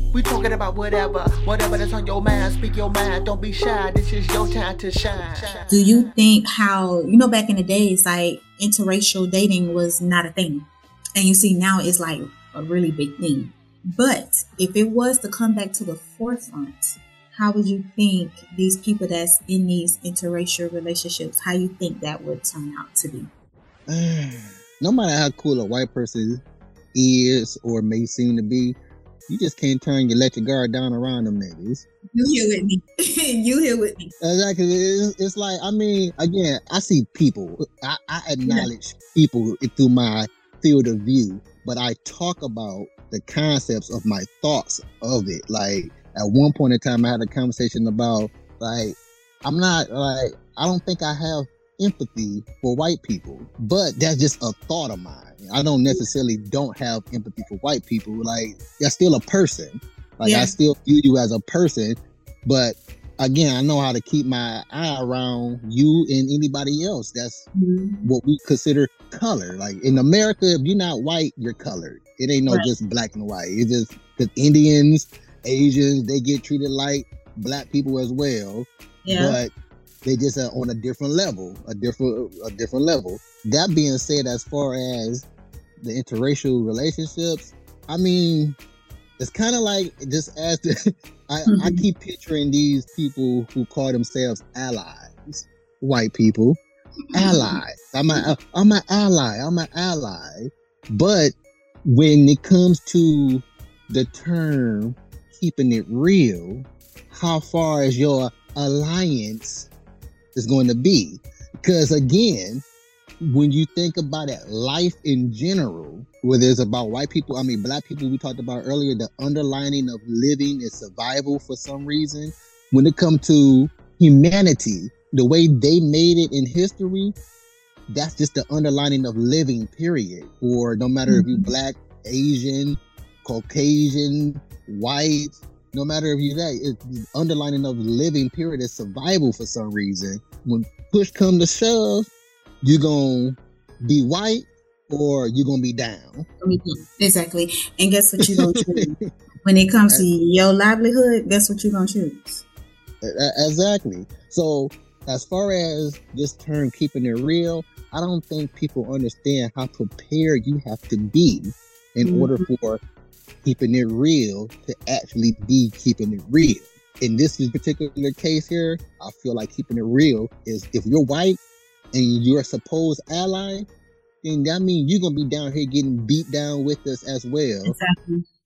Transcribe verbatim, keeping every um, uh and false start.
We talking about whatever, whatever that's on your mind. Speak your mind, don't be shy. This is your time to shine. Do you think how, you know, back in the days, like interracial dating was not a thing? And you see now it's like a really big thing. But if it was to come back to the forefront, how would you think these people that's in these interracial relationships, how you think that would turn out to be? No matter how cool a white person is or may seem to be, you just can't turn your let your guard down around them niggas. You here with me. You here with me. Exactly. It's, it's like, I mean, again, I see people. I, I acknowledge yeah. people through my field of view, but I talk about the concepts of my thoughts of it. Like, at one point in time, I had a conversation about, like, I'm not, like, I don't think I have empathy for white people, but that's just a thought of mine. I don't necessarily don't have empathy for white people. Like, you're still a person. Like, yeah. I still view you as a person, but again, I know how to keep my eye around you and anybody else. That's mm-hmm. what we consider color. Like, in America, if you're not white, you're colored. It ain't no right. just black and white. It's just because Indians, Asians, they get treated like black people as well. Yeah. But they just are on a different level, a different, a different level. That being said, as far as the interracial relationships, I mean, it's kind of like just as the, I, mm-hmm. I keep picturing these people who call themselves allies, white people, allies. I'm a, I'm an ally. I'm an ally. But when it comes to the term keeping it real, how far is your alliance is going to be? Because again, when you think about it, life in general, whether it's about white people, I mean, black people, we talked about earlier, the underlining of living is survival for some reason. When it comes to humanity, the way they made it in history, that's just the underlining of living, period. Or no matter mm-hmm. if you're black, Asian, Caucasian, white, no matter if you're that, it's the underlining of living, period, is survival for some reason. When push comes to shove, you're going to be white or you're going to be down. Exactly. And guess what you're going to choose? When it comes to your livelihood, guess what you're going to choose? Exactly. So as far as this term keeping it real, I don't think people understand how prepared you have to be in mm-hmm. order for keeping it real to actually be keeping it real. In this particular case here, I feel like keeping it real is if you're white and you're a supposed ally, then that means you're going to be down here getting beat down with us as well. Exactly.